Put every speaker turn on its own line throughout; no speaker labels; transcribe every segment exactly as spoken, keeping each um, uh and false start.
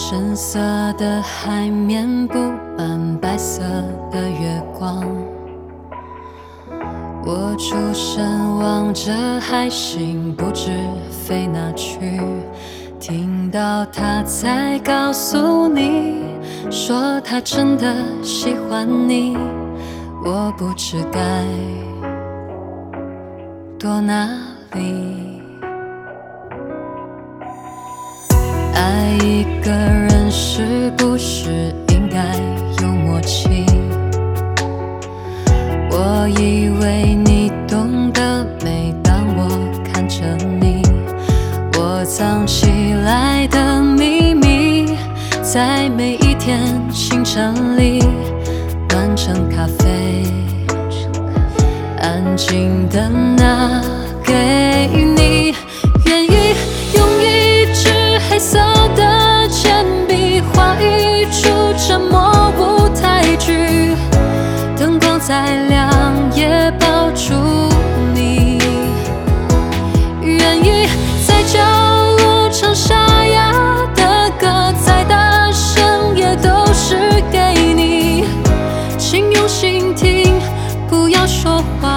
深色的海面布满白色的月光，我出神望着海星不知飞哪去，听到他在告诉你说他真的喜欢你，我不知该躲哪里。爱一个人是不是应该有默契？我以为你懂得，每当我看着你，我藏起来的秘密，在每一天清晨里暖成咖啡，安静的拿给你。愿意用一支黑色的铅笔画一出沉默舞台剧，灯光再亮也抱住你。愿意在角落唱沙哑的歌，再大声也都是给你。请用心听，不要说话。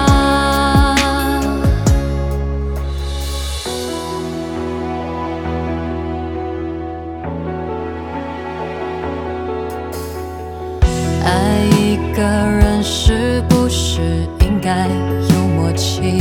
爱一个人是不是应该有默契？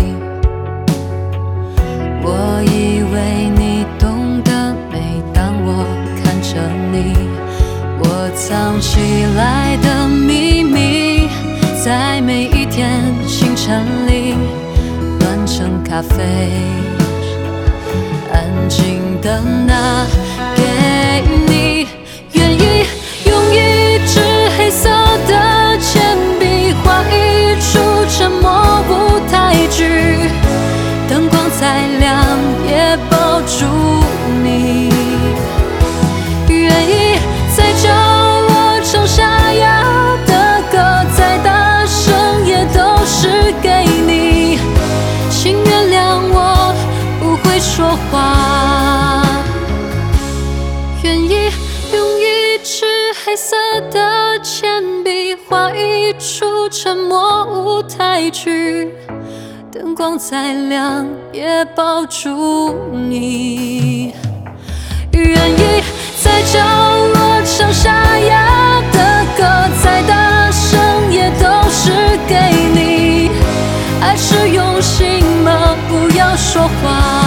我以为你懂得，每当我看着你，我藏起来的秘密，在每一天清晨里暖成咖啡，安静的拿给你。愿意用一支黑色的铅笔画一出沉默舞台剧，灯光再亮也抱住你。愿意在角落唱沙哑的歌，再大声也都是给你。请原谅我不会说话。愿意用一支黑色的铅笔画一出沉默舞台剧，灯光再亮也抱住你。愿意在角落唱沙哑的歌，再大声也都是给你。爱是用心吗？不要说话。